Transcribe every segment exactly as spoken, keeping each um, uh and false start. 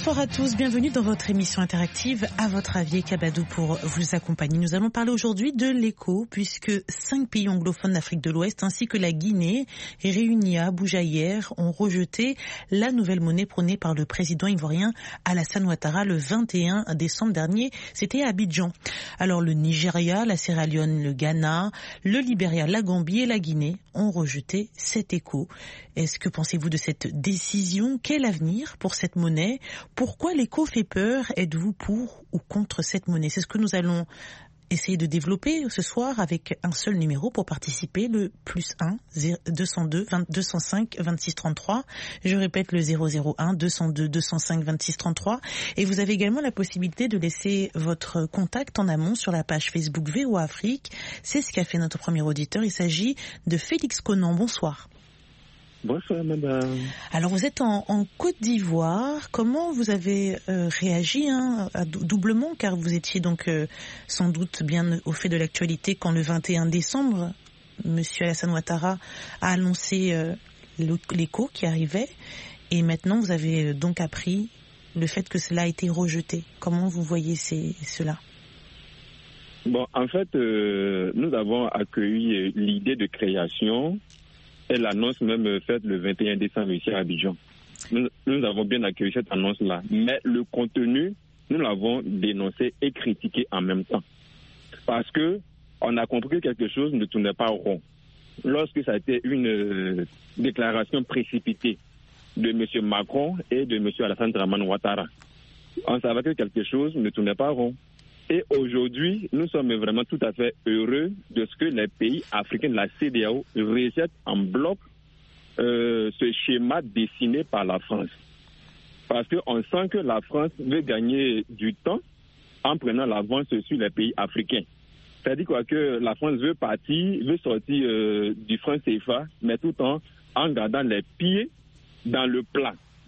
Bonsoir à tous, bienvenue dans votre émission interactive À votre avis, Kabadou pour vous accompagner. Nous allons parler aujourd'hui de l'éco, puisque cinq pays anglophones d'Afrique de l'Ouest ainsi que la Guinée, réunis à Abuja hier, ont rejeté la nouvelle monnaie prônée par le président ivoirien Alassane Ouattara le vingt et un décembre dernier. C'était à Abidjan. Alors le Nigeria, la Sierra Leone, le Ghana, le Libéria, la Gambie et la Guinée ont rejeté cet éco. Est-ce que pensez-vous de cette décision? Quel avenir pour cette monnaie? Pourquoi l'éco fait peur? Êtes-vous pour ou contre cette monnaie? C'est ce que nous allons essayer de développer ce soir avec un seul numéro pour participer, le plus un deux cent deux deux cent cinq vingt-six trente-trois. Je répète le zéro zéro un deux cent deux deux cent cinq vingt-six trente-trois. Et vous avez également la possibilité de laisser votre contact en amont sur la page Facebook V O A Afrique. C'est ce qu'a fait notre premier auditeur. Il s'agit de Félix Conan. Bonsoir. Bonsoir, madame. Alors, vous êtes en, en Côte d'Ivoire. Comment vous avez euh, réagi hein, à, doublement, car vous étiez donc euh, sans doute bien au fait de l'actualité quand le vingt et un décembre, M. Alassane Ouattara a annoncé euh, l'éco qui arrivait. Et maintenant, vous avez donc appris le fait que cela a été rejeté. Comment vous voyez ces, cela? Bon, en fait, euh, nous avons accueilli l'idée de création et l'annonce même faite le vingt et un décembre ici à Abidjan. Nous, nous avons bien accueilli cette annonce-là, mais le contenu, nous l'avons dénoncé et critiqué en même temps. Parce que on a compris que quelque chose ne tournait pas rond. Lorsque ça a été une euh, déclaration précipitée de M. Macron et de M. Alassane Dramane Ouattara, on savait que quelque chose ne tournait pas rond. Et aujourd'hui, nous sommes vraiment tout à fait heureux de ce que les pays africains de la C E D E A O rejettent en bloc euh, ce schéma dessiné par la France. Parce qu'on sent que la France veut gagner du temps en prenant l'avance sur les pays africains. C'est-à-dire quoi, que la France veut partir, veut sortir euh, du franc C F A, mais tout en, en gardant les pieds dans le plat.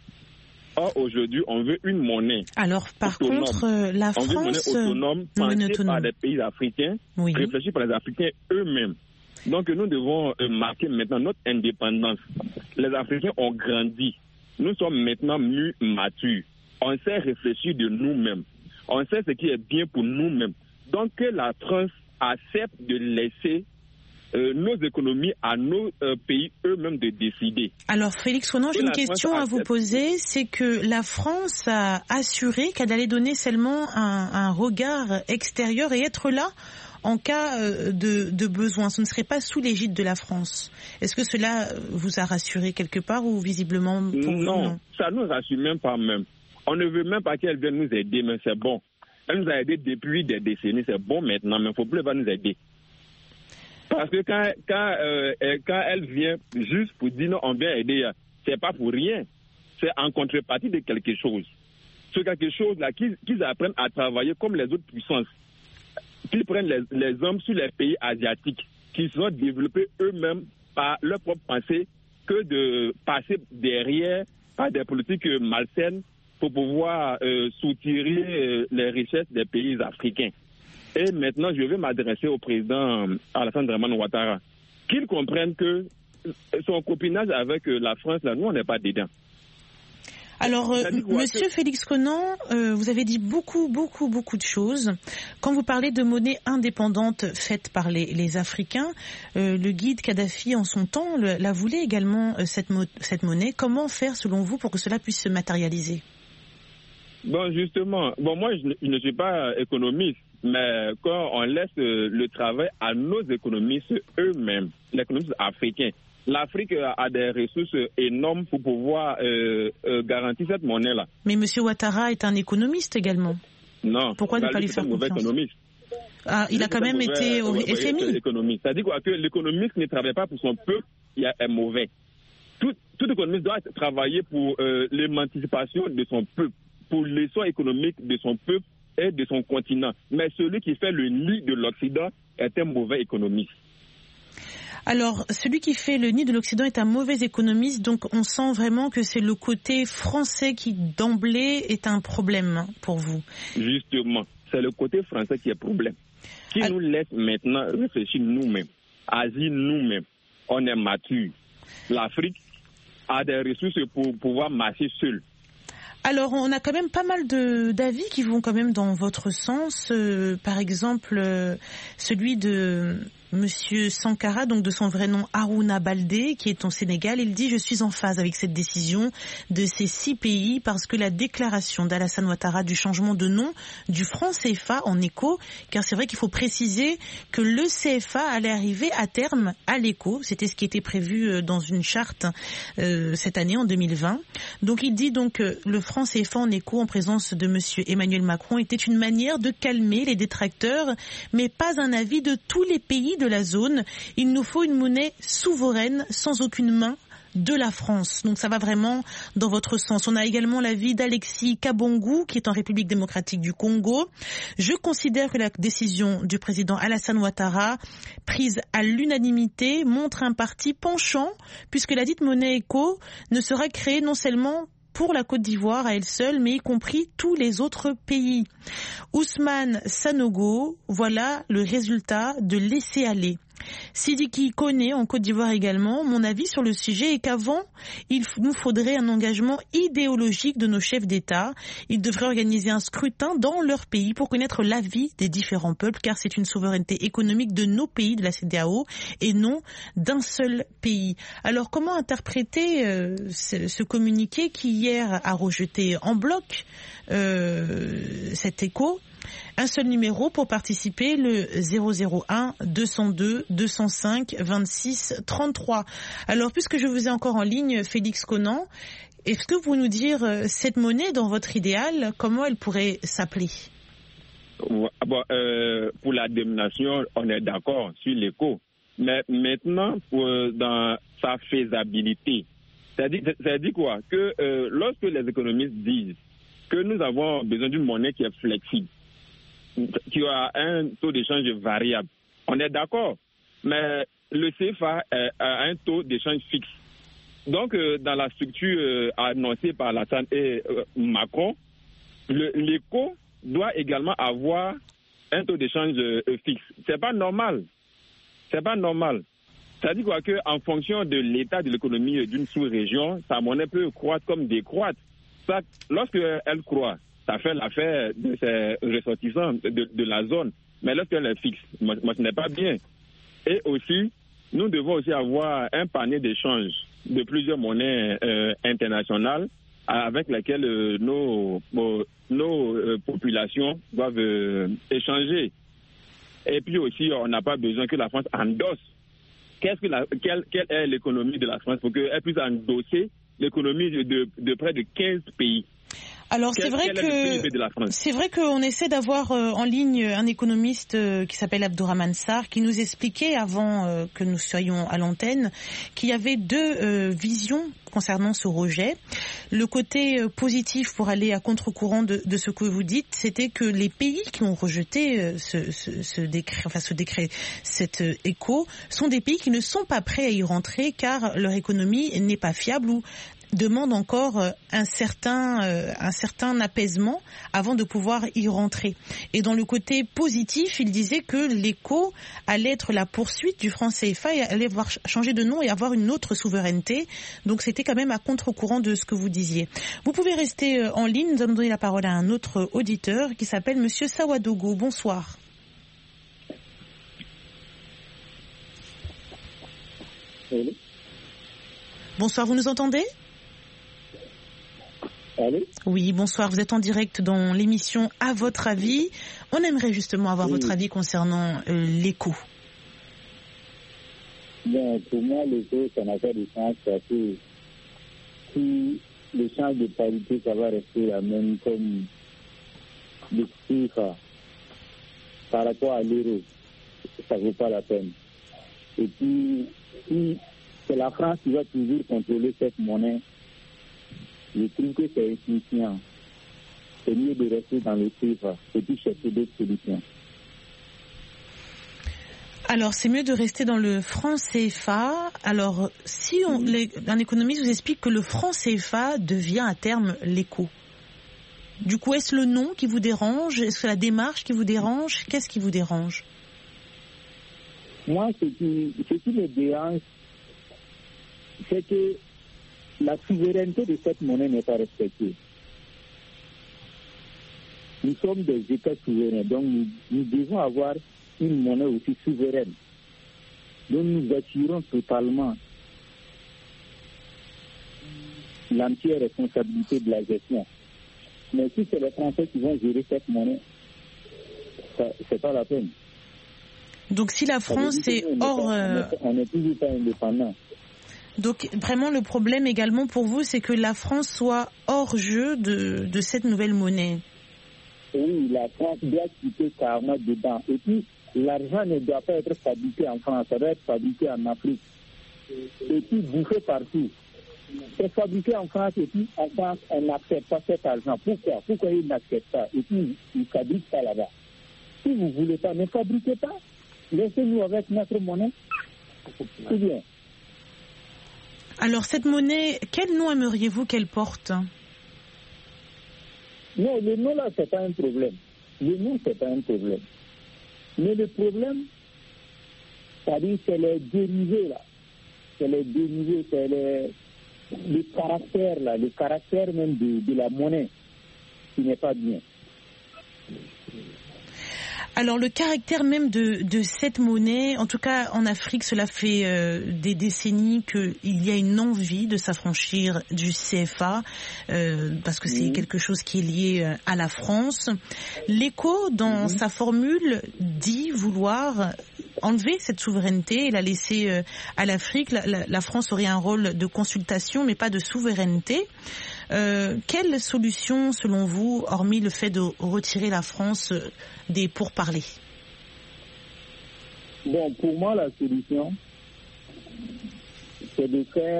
Or, aujourd'hui, on veut une monnaie. Alors, par autonome. contre, euh, la on France... veut une monnaie autonome, pensée autonome. par les pays africains, oui. réfléchie par les Africains eux-mêmes. Donc, nous devons euh, marquer maintenant notre indépendance. Les Africains ont grandi. Nous sommes maintenant mieux matures. On sait réfléchir de nous-mêmes. On sait ce qui est bien pour nous-mêmes. Donc, que la France accepte de laisser Euh, nos économies à nos euh, pays eux-mêmes de décider. Alors Félix Conan, j'ai une question à vous poser, c'est que la France a assuré qu'elle allait donner seulement un, un regard extérieur et être là en cas de, de besoin. Ce ne serait pas sous l'égide de la France. Est-ce que cela vous a rassuré quelque part ou visiblement pour non, vous, non, ça ne nous rassure même pas même. On ne veut même pas qu'elle vienne nous aider, mais c'est bon. Elle nous a aidés depuis des décennies, c'est bon maintenant, mais il ne faut plus pas nous aider. Parce que quand, quand, euh, quand elle vient juste pour dire non, on vient aider, c'est pas pour rien. C'est en contrepartie de quelque chose. C'est quelque chose là qu'ils, qu'ils apprennent à travailler comme les autres puissances. Qu'ils prennent les, les hommes sur les pays asiatiques, qui sont développés eux-mêmes par leur propre pensée, que de passer derrière par des politiques malsaines pour pouvoir euh, soutirer euh, les richesses des pays africains. Et maintenant, je vais m'adresser au président Alassane Dramane Ouattara, qu'il comprenne que son copinage avec la France, là, nous, on n'est pas dedans. Alors, euh, Monsieur Félix Conan, euh, vous avez dit beaucoup, beaucoup, beaucoup de choses. Quand vous parlez de monnaie indépendante faite par les, les Africains, euh, le guide Kadhafi, en son temps, le, la voulait également, euh, cette, mo- cette monnaie. Comment faire, selon vous, pour que cela puisse se matérialiser? Bon, justement, bon, moi, je ne, je ne suis pas économiste. Mais quand on laisse le travail à nos économistes eux-mêmes, les économistes africains, l'Afrique a des ressources énormes pour pouvoir euh, euh, garantir cette monnaie-là. Mais M. Ouattara est un économiste également. Non. Pourquoi ne pas lui faire confiance? C'est un mauvais économiste. Ah, il a quand même été au F M I. Économiste. C'est-à-dire quoi, que l'économiste qui ne travaille pas pour son peuple, il est mauvais. Tout, tout économiste doit travailler pour euh, l'émancipation de son peuple, pour l'essor économique de son peuple et de son continent. Mais celui qui fait le nid de l'Occident est un mauvais économiste. Alors, celui qui fait le nid de l'Occident est un mauvais économiste, donc on sent vraiment que c'est le côté français qui, d'emblée, est un problème pour vous. Justement, c'est le côté français qui est problème. Qui ah. nous laisse maintenant réfléchir nous-mêmes, agir nous-mêmes. On est mature. L'Afrique a des ressources pour pouvoir marcher seule. Alors, on a quand même pas mal de, d'avis qui vont quand même dans votre sens. Euh, par exemple, euh, celui de Monsieur Sankara, donc de son vrai nom Harouna Baldé, qui est au Sénégal. Il dit « Je suis en phase avec cette décision de ces six pays parce que la déclaration d'Alassane Ouattara du changement de nom du franc C F A en éco, car c'est vrai qu'il faut préciser que le C F A allait arriver à terme à l'éco. C'était ce qui était prévu dans une charte euh, cette année, en deux mille vingt. Donc il dit donc que le franc C F A en éco en présence de Monsieur Emmanuel Macron était une manière de calmer les détracteurs, mais pas un avis de tous les pays de la zone. Il nous faut une monnaie souveraine sans aucune main de la France. Donc ça va vraiment dans votre sens. On a également l'avis d'Alexis Kabongo, qui est en République démocratique du Congo. Je considère que la décision du président Alassane Ouattara, prise à l'unanimité, montre un parti penchant, puisque la dite monnaie éco ne sera créée non seulement pour la Côte d'Ivoire à elle seule, mais y compris tous les autres pays. Ousmane Sanogo, voilà le résultat de laisser-aller. Sidiki Koné en Côte d'Ivoire également. Mon avis sur le sujet est qu'avant, il nous faudrait un engagement idéologique de nos chefs d'État. Ils devraient organiser un scrutin dans leur pays pour connaître l'avis des différents peuples, car c'est une souveraineté économique de nos pays, de la C E D E A O, et non d'un seul pays. Alors, comment interpréter euh, ce, ce communiqué qui hier a rejeté en bloc euh, cet écho? Un seul numéro pour participer, le zéro zéro un deux cent deux deux cent cinq vingt-six trente-trois. Alors, puisque je vous ai encore en ligne, Félix Conan, est-ce que vous pouvez nous dire cette monnaie, dans votre idéal, comment elle pourrait s'appeler? Bon, euh, pour la dénomination, on est d'accord sur l'éco. Mais maintenant, pour, dans sa faisabilité, c'est-à-dire, c'est-à-dire quoi? Que euh, lorsque les économistes disent que nous avons besoin d'une monnaie qui est flexible, qui a un taux d'échange variable. On est d'accord, mais le C F A a un taux d'échange fixe. Donc, euh, dans la structure euh, annoncée par Alassane et euh, Macron, l'éco doit également avoir un taux d'échange euh, fixe. C'est pas normal. C'est pas normal. C'est-à-dire quoi, que en fonction de l'état de l'économie d'une sous-région, sa monnaie peut croître comme décroître. Ça, lorsque elle croît, ça fait l'affaire de ces ressortissants de, de la zone. Mais lorsqu'elle est fixe, moi, moi, ce n'est pas bien. Et aussi, nous devons aussi avoir un panier d'échange de plusieurs monnaies euh, internationales avec lesquelles euh, nos, nos, nos euh, populations doivent euh, échanger. Et puis aussi, on n'a pas besoin que la France endosse. Qu'est-ce que la, quelle, quelle est l'économie de la France pour qu'elle puisse endosser l'économie de, de, de près de quinze pays? Alors c'est vrai que c'est vrai qu'on essaie d'avoir euh, en ligne un économiste euh, qui s'appelle Abdourahmane Sarr, qui nous expliquait avant euh, que nous soyons à l'antenne qu'il y avait deux euh, visions concernant ce rejet. Le côté euh, positif, pour aller à contre-courant de, de ce que vous dites, c'était que les pays qui ont rejeté euh, ce, ce, ce décret, enfin ce décret, cet euh, éco, sont des pays qui ne sont pas prêts à y rentrer car leur économie n'est pas fiable ou demande encore un certain, euh, un certain apaisement avant de pouvoir y rentrer. Et dans le côté positif, il disait que l'éco allait être la poursuite du franc C F A et allait avoir changer de nom et avoir une autre souveraineté. Donc c'était quand même à contre-courant de ce que vous disiez. Vous pouvez rester en ligne. Nous allons donner la parole à un autre auditeur qui s'appelle Monsieur Sawadogo. Bonsoir. Allô? Bonsoir, vous nous entendez? Allô? Oui, bonsoir. Vous êtes en direct dans l'émission À votre avis. On aimerait justement avoir oui. votre avis concernant euh, l'éco. Bon, pour moi, l'éco, ça n'a pas de sens parce que si le champ de parité, ça va rester la même comme le C F A par rapport à l'euro, ça ne vaut pas la peine. Et puis, si c'est la France qui va toujours contrôler cette monnaie, je trouve que c'est insuffisant. C'est mieux de rester dans le C F A et puis chercher d'autres solutions. Alors, c'est mieux de rester dans le franc C F A. Alors, si on, mmh. les, un économiste vous explique que le franc C F A devient à terme l'éco, du coup, est-ce le nom qui vous dérange? Est-ce que la démarche qui vous dérange? Qu'est-ce qui vous dérange? Moi, ce qui, ce qui me dérange, c'est que la souveraineté de cette monnaie n'est pas respectée. nous sommes des États souverains, donc nous, nous devons avoir une monnaie aussi souveraine. Donc nous assurons totalement l'entière responsabilité de la gestion. Mais si c'est les Français qui vont gérer cette monnaie, ça, c'est pas la peine. Donc si la France est hors... Euh... On n'est toujours pas indépendant. Donc vraiment le problème également pour vous, c'est que la France soit hors jeu de, de cette nouvelle monnaie. Oui, la France doit quitter carrément dedans. Et puis l'argent ne doit pas être fabriqué en France, ça doit être fabriqué en Afrique. Et puis bouffé partout. C'est fabriqué en France et puis en France, on n'accepte pas cet argent. Pourquoi Pourquoi ils n'acceptent pas? Et puis ils ne fabriquent pas là-bas. Si vous ne voulez pas, ne fabriquez pas. Laissez-nous avec notre monnaie. C'est bien. Alors cette monnaie, quel nom aimeriez-vous qu'elle porte? Non, le nom là, c'est pas un problème. Le nom, c'est pas un problème. Mais le problème, c'est-à-dire, c'est les dérivés là. C'est les dérivés, c'est les, le caractère là, le caractère même de, de la monnaie qui n'est pas bien. Alors le caractère même de, de cette monnaie, en tout cas en Afrique, cela fait euh, des décennies qu'il y a une envie de s'affranchir du C F A, euh, parce que c'est mmh. quelque chose qui est lié à la France. L'Écho, dans mmh. sa formule, dit vouloir enlever cette souveraineté et la laisser euh, à l'Afrique. La, la, la France aurait un rôle de consultation, mais pas de souveraineté. Euh, quelle solution, selon vous, hormis le fait de retirer la France des pourparlers? Bon, pour moi, la solution, c'est de faire,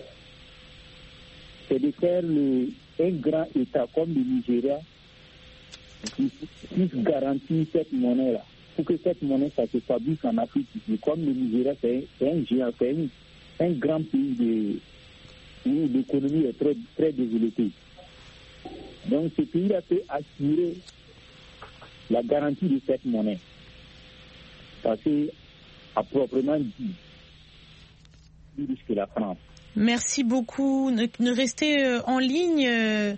c'est de faire le, un grand État comme le Nigeria qui puisse garantir cette monnaie-là. Pour que cette monnaie, ça se fabrique en Afrique. Comme le Nigeria, c'est un géant, c'est un, un grand pays de... où l'économie est très, très développée. Donc ce pays-là peut assurer la garantie de cette monnaie. Ça c'est à proprement dit plus riche que la France. Merci beaucoup. Ne, ne restez en ligne.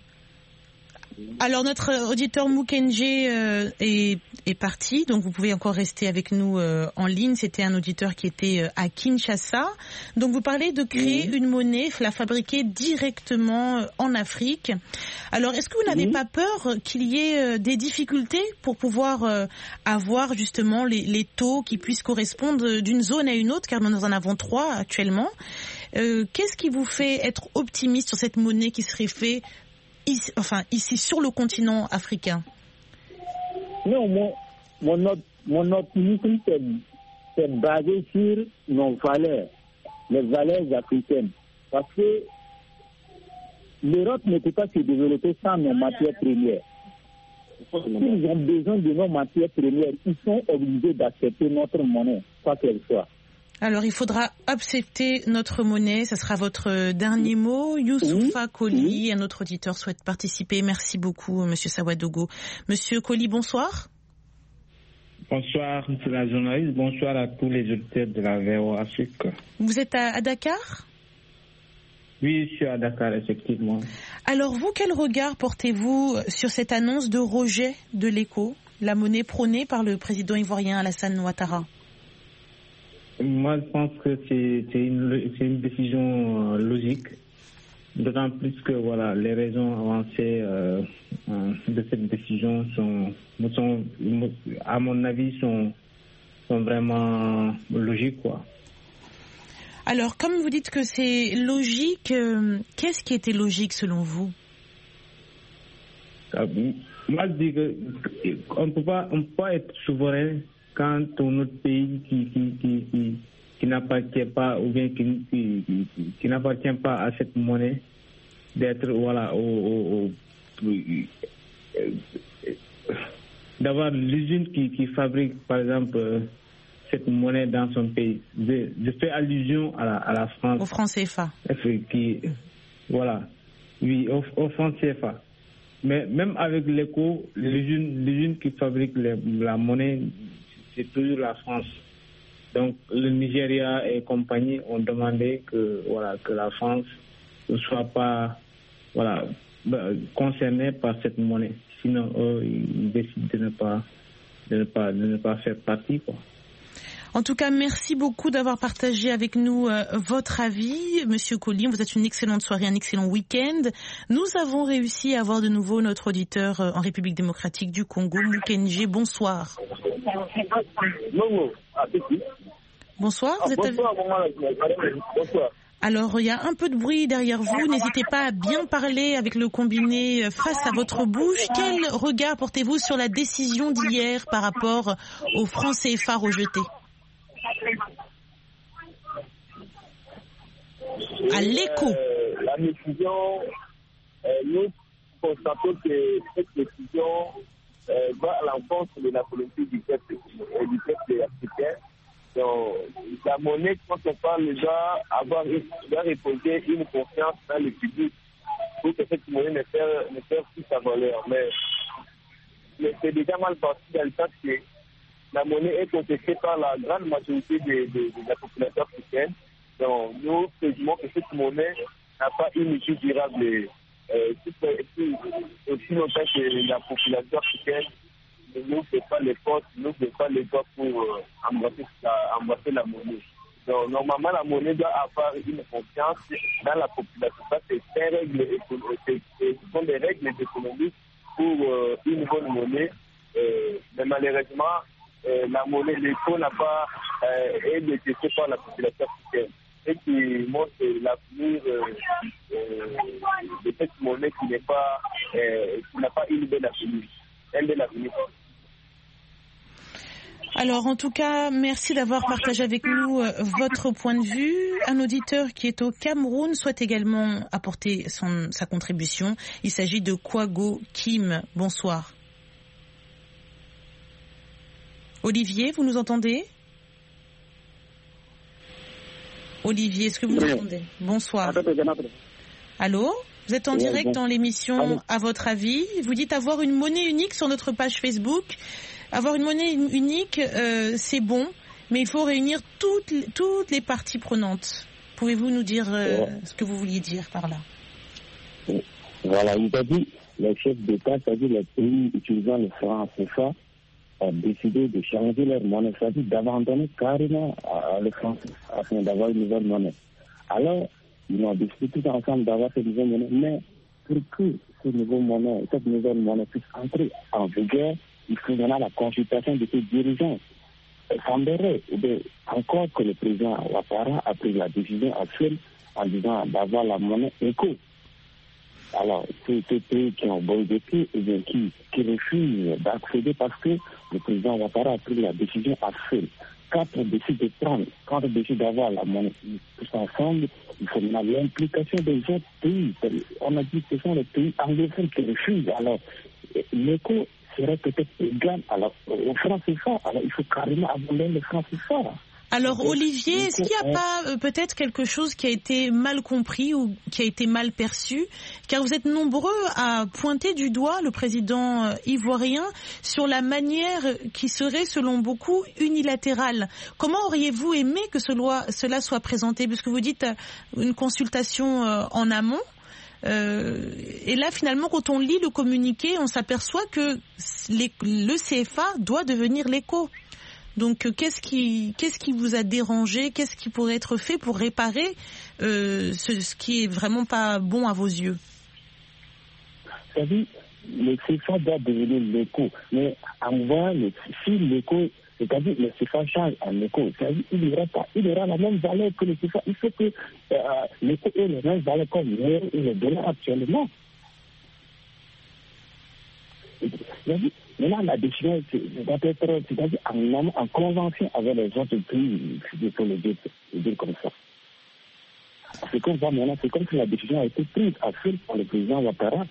Alors notre auditeur Mukenje euh, est, est parti, donc vous pouvez encore rester avec nous euh, en ligne. C'était un auditeur qui était euh, à Kinshasa. Donc vous parlez de créer mmh. une monnaie, la fabriquer directement euh, en Afrique. Alors est-ce que vous n'avez mmh. pas peur qu'il y ait euh, des difficultés pour pouvoir euh, avoir justement les, les taux qui puissent correspondre d'une zone à une autre, car nous en avons trois actuellement. Euh, qu'est-ce qui vous fait être optimiste sur cette monnaie qui serait faite Ici, enfin, ici sur le continent africain? Non, mon, mon, mon optimisme, c'est, c'est basé sur nos valeurs, les valeurs africaines. Parce que l'Europe ne peut pas se développer sans nos matières premières. S'ils ont besoin de nos matières premières, ils sont obligés d'accepter notre monnaie, quoi qu'elle soit. Alors, il faudra accepter notre monnaie. Ça sera votre dernier mot. Youssoufa oui. Koli, oui. un autre auditeur souhaite participer. Merci beaucoup, Monsieur Sawadogo. Monsieur Koli, bonsoir. Bonsoir, Monsieur la journaliste. Bonsoir à tous les auditeurs de la V O Afrique. Vous êtes à, à Dakar? Oui, je suis à Dakar, effectivement. Alors, vous, quel regard portez-vous sur cette annonce de rejet de l'Écho, la monnaie prônée par le président ivoirien Alassane Ouattara? Moi, je pense que c'est, c'est, une, c'est une décision euh, logique, d'autant plus que voilà, les raisons avancées euh, euh, de cette décision sont, sont, à mon avis, sont, sont vraiment logiques, quoi. Alors, comme vous dites que c'est logique, euh, qu'est-ce qui était logique selon vous? euh, Moi, je dis qu'on ne peut pas, on peut pas être souverain quand un autre pays qui, qui, qui, qui, qui n'appartient pas ou bien qui, qui, qui, qui n'appartient pas à cette monnaie, d'être, voilà, au, au, au, d'avoir l'usine qui, qui fabrique, par exemple, cette monnaie dans son pays. Je, je fais allusion à la, à la France. Au franc C F A. Qui, voilà. Oui, au, au franc C F A. Mais même avec l'Écho, l'usine, l'usine qui fabrique les, la monnaie, c'est toujours la France. Donc le Nigeria et compagnie ont demandé que voilà que la France ne soit pas voilà bah, concernés par cette monnaie. Sinon, eux, ils décident de ne pas, de ne pas, de ne pas faire partie, quoi. En tout cas, merci beaucoup d'avoir partagé avec nous euh, votre avis. Monsieur Colli, vous êtes une excellente soirée, un excellent week-end. Nous avons réussi à avoir de nouveau notre auditeur euh, en République démocratique du Congo, Mukenje. Bonsoir. Bonsoir. Vous êtes avec... Bonsoir. Alors, il y a un peu de bruit derrière vous. N'hésitez pas à bien parler avec le combiné face à votre bouche. Quel regard portez-vous sur la décision d'hier par rapport au franc C F A rejeté ? À l'écho. Euh, la décision, euh, nous constatons que cette décision euh, va à l'encontre de la politique du peuple et du peuple africain. Donc, la monnaie, quand on parle, doit avoir une, doit reposer une confiance dans le public pour que cette monnaie ne perde, ne perde plus sa valeur. Mais, mais c'est déjà mal parti dans le sens que la monnaie est contestée par la grande majorité de, de, de la population africaine. Donc, nous présumerons que cette monnaie n'a pas une issue durable. Euh, aussi longtemps que la population africaine ne fait pas les forces, ne fait pas les doigts pour euh, embrasser, la, embrasser la monnaie. Donc, normalement, la monnaie doit avoir une confiance dans la population. Ça, c'est des règles, ce sont des règles économiques pour euh, une bonne monnaie. Euh, mais malheureusement, euh, la monnaie, l'écho n'a pas euh, est détesté par la population africaine. Et qui montre l'avenir euh, euh, de cette monnaie qui n'est pas, euh, qui n'a pas une belle avenir. Elle belle avenir. Alors, en tout cas, merci d'avoir partagé avec nous euh, votre point de vue. Un auditeur qui est au Cameroun souhaite également apporter son, sa contribution. Il s'agit de Kwago Kim. Bonsoir. Olivier, vous nous entendez ? Olivier, est-ce que vous nous entendez ? Bonsoir. Allô ? Vous êtes en direct dans l'émission À votre avis. Vous dites avoir une monnaie unique sur notre page Facebook. Avoir une monnaie unique, euh, c'est bon, mais il faut réunir toutes, toutes les parties prenantes. Pouvez-vous nous dire euh, ouais. ce que vous vouliez dire par là ? Voilà, il a dit, les chefs d'État, c'est-à-dire les pays utilisant le franc C F A, ont décidé de changer leur monnaie, c'est-à-dire d'abandonner carrément euh, le franc afin d'avoir une nouvelle monnaie. Alors, ils ont décidé tous ensemble d'avoir cette nouvelle monnaie, mais pour que ce nouveau monnaie, cette nouvelle monnaie puisse entrer en vigueur, il faut donner la consultation de ces dirigeants. Il semblerait encore que le président Ouattara a pris la décision actuelle en disant d'avoir la monnaie éco. Alors, ces pays qui ont boycotté et bien qui, qui refusent d'accéder parce que le président Ouattara a pris la décision actuelle. Quand on décide de prendre, quand on décide d'avoir la monnaie tous ensemble, il faut mener l'implication des autres pays. On a dit que ce sont les pays anglophones qui refusent. Alors, l'éco serait peut-être égal alors, au franc C F A. Alors, il faut carrément abandonner le franc C F A. Alors, Olivier, est-ce qu'il n'y a pas euh, peut-être quelque chose qui a été mal compris ou qui a été mal perçu ? Car vous êtes nombreux à pointer du doigt le président euh, ivoirien sur la manière qui serait, selon beaucoup, unilatérale. Comment auriez-vous aimé que cela, cela soit présenté ? Puisque vous dites euh, une consultation euh, en amont. Euh, et là, finalement, quand on lit le communiqué, on s'aperçoit que les, le C F A doit devenir l'éco. Donc, qu'est-ce qui, qu'est-ce qui vous a dérangé ? Qu'est-ce qui pourrait être fait pour réparer euh, ce, ce qui est vraiment pas bon à vos yeux ? C'est-à-dire, le C F A doit devenir l'éco. Mais en voie, si l'éco, c'est-à-dire le C F A change en éco, c'est-à-dire il y aura pas, il aura la même valeur que le C F A. Il faut que euh, l'éco ait la même valeur comme l'euro et le dollar actuellement. C'est-à-dire, maintenant, la décision doit être, c'est-à-dire en, en convention avec les autres pays, il faut le dire, le dire comme ça. C'est comme ça maintenant, c'est comme si la décision a été prise à faire par le président Ouattara.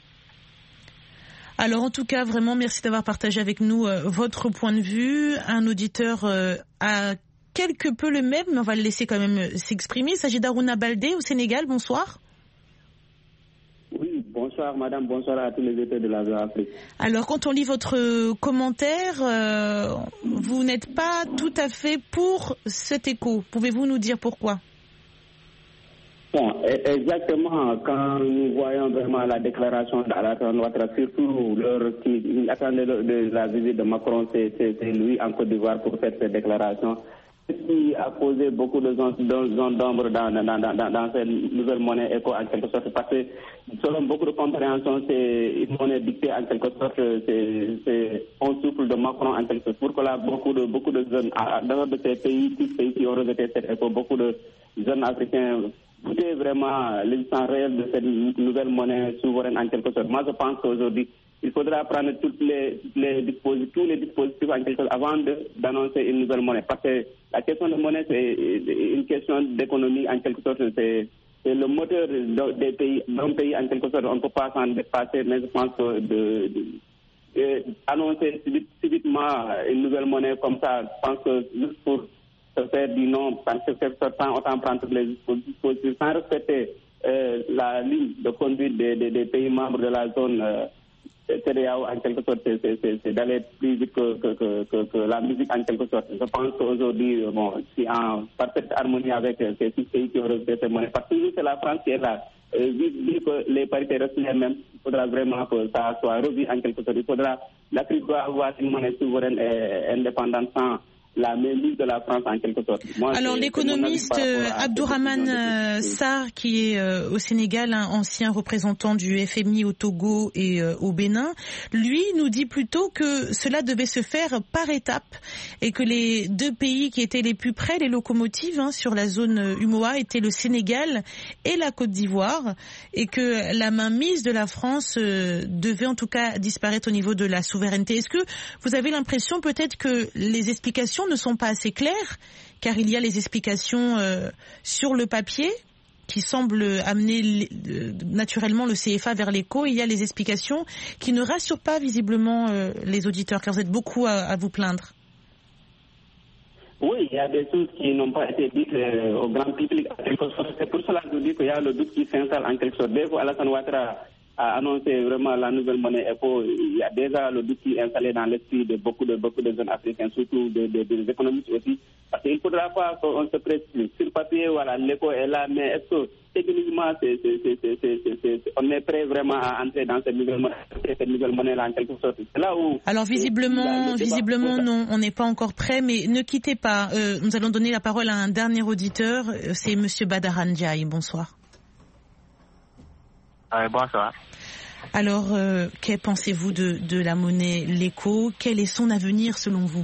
Alors en tout cas, vraiment, merci d'avoir partagé avec nous euh, votre point de vue. Un auditeur euh, a quelque peu le même, mais on va le laisser quand même s'exprimer. Il s'agit d'Arouna Baldé au Sénégal. Bonsoir. Oui, bonsoir madame, bonsoir à tous les États de la Afrique. Alors quand on lit votre commentaire, euh, vous n'êtes pas tout à fait pour cet écho. Pouvez-vous nous dire pourquoi ? Bon, exactement, quand nous voyons vraiment la déclaration d'Alassane Ouattara, surtout l'heure qui attendait de la visite de Macron, c'est, c'est, c'est lui en Côte d'Ivoire pour faire cette déclaration, ce qui a posé beaucoup de zones d'ombre dans, dans, dans, dans, dans cette nouvelle monnaie éco en quelque sorte, parce que selon beaucoup de compréhension, c'est une monnaie dictée en quelque sorte, c'est, c'est un souffle de Macron en quelque sorte, pour que là, beaucoup de, beaucoup de jeunes, dans de ces pays, tous ces pays qui ont rejeté cette éco, beaucoup de jeunes africains, c'est vraiment l'existence réelle de cette nouvelle monnaie souveraine en quelque sorte. Moi, je pense qu'aujourd'hui, il faudra prendre toutes les, toutes les dispositifs, tous les dispositifs en quelque sorte avant de, d'annoncer une nouvelle monnaie. Parce que la question de monnaie, c'est une question d'économie en quelque sorte. C'est, c'est le moteur des pays, d'un pays en quelque sorte. On ne peut pas s'en dépasser, mais je pense que de, de, de annoncer subitement une nouvelle monnaie comme ça, je pense que juste pour faire du nom, parce que sans autant prendre toutes les dispositifs, sans respecter euh, la ligne de conduite des, des, des pays membres de la zone euh, C D A O, en quelque sorte, c'est, c'est, c'est d'aller plus vite que, que, que, que, que la musique en quelque sorte. Je pense qu'aujourd'hui, bon, c'est en parfaite harmonie avec ces six pays qui ont rejeté ces monnaies. Parce que c'est la France qui est là. Euh, vu que les parités restent les mêmes, il faudra vraiment que ça soit revu en quelque sorte. Il faudra, l'Afrique doit avoir une monnaie souveraine et indépendante sans la mainmise de la France en quelque sorte. Moi, alors l'économiste Abdourahmane euh, Sarr, qui est euh, au Sénégal, un ancien représentant du F M I au Togo et euh, au Bénin, lui nous dit plutôt que cela devait se faire par étapes et que les deux pays qui étaient les plus près, les locomotives hein, sur la zone U M O A, étaient le Sénégal et la Côte d'Ivoire, et que la mainmise de la France euh, devait en tout cas disparaître au niveau de la souveraineté. Est-ce que vous avez l'impression peut-être que les explications ne sont pas assez claires, car il y a les explications euh, sur le papier qui semblent amener euh, naturellement le C F A vers l'éco, et il y a les explications qui ne rassurent pas visiblement euh, les auditeurs, car vous êtes beaucoup à, à vous plaindre. Oui, il y a des choses qui n'ont pas été dites euh, au grand public. C'est pour cela que je dis qu'il y a le doute qui s'installe en quelque sorte. Dès qu'Alassane Ouattara a annoncé vraiment la nouvelle monnaie éco, il y a déjà le doute qui est installé dans l'esprit de beaucoup de beaucoup de jeunes africains, surtout des de, de, de économistes aussi. Parce qu'il ne faudra pas qu'on se précise. Sur le papier, voilà, l'éco est là, mais est-ce que techniquement, c'est, c'est, c'est, c'est, c'est, c'est, c'est, on est prêt vraiment à entrer dans cette nouvelle monnaie, cette nouvelle monnaie-là en quelque sorte. C'est là où... Alors visiblement, visiblement non, on n'est pas encore prêt, mais ne quittez pas. Euh, nous allons donner la parole à un dernier auditeur, c'est Monsieur Badara Ndiaye. Bonsoir. Euh, bonsoir. Alors, euh, que pensez-vous de, de la monnaie l'éco? Quel est son avenir selon vous?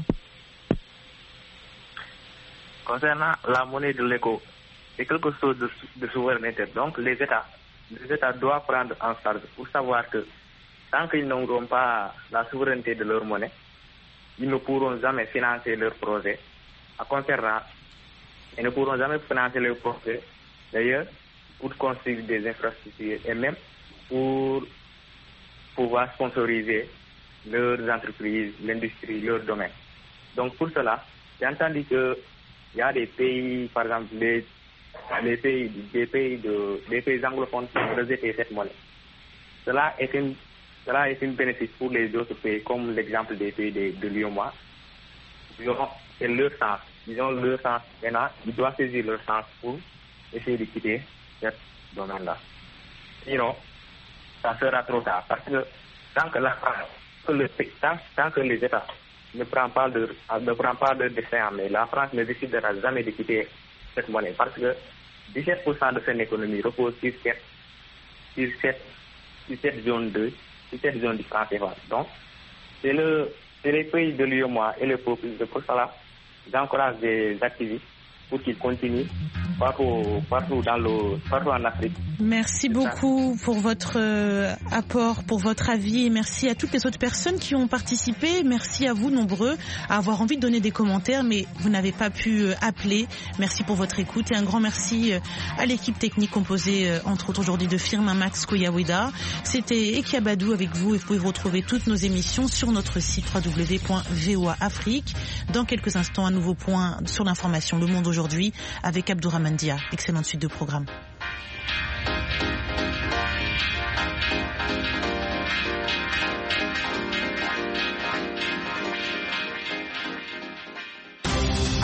Concernant la monnaie de l'éco, c'est quelque chose de, de souveraineté. Donc, les États, les États doivent prendre en charge pour savoir que tant qu'ils n'auront pas la souveraineté de leur monnaie, ils ne pourront jamais financer leurs projets à concernant, ils ne pourront jamais financer leurs projets, d'ailleurs, pour construire des infrastructures et même pour pouvoir sponsoriser leurs entreprises, l'industrie, leur domaine. Donc pour cela, j'ai entendu qu'il y a des pays, par exemple, les, les pays, des pays de, des pays anglophones qui ont rejeté cette monnaie. Cela est une, cela est une bénéfice pour les autres pays, comme l'exemple des pays de, de l'U E M O A. Ils ont c'est leur sens. Ils ont leur sens. Maintenant, ils doivent saisir leur sens pour essayer de quitter ce domaine-là. Sinon, ça sera trop tard. Parce que tant que, la, que, le, tant, tant que les États ne prennent pas de, ne prennent pas de destin en main, la France ne décidera jamais de quitter cette monnaie. Parce que dix-sept pour cent de son économie repose sur cette, sur cette, sur cette zone deux, sur cette zone du franc C F A. Donc, c'est, le, c'est les pays de l'U E M O A et le peuple. C'est pour cela j'encourage des activistes pour qu'ils continuent partout, partout, dans le, partout en Afrique. Merci beaucoup pour votre euh, apport, pour votre avis, et merci à toutes les autres personnes qui ont participé. Merci à vous nombreux à avoir envie de donner des commentaires, mais vous n'avez pas pu euh, appeler. Merci pour votre écoute et un grand merci euh, à l'équipe technique composée euh, entre autres aujourd'hui de Firmin Max Koyaweda. C'était Ekiabadou avec vous, et vous pouvez retrouver toutes nos émissions sur notre site w w w point v o a afrique. Dans quelques instants, un nouveau point sur l'information Le Monde aujourd'hui avec Abdourahmane Dia. Excellente suite de programme.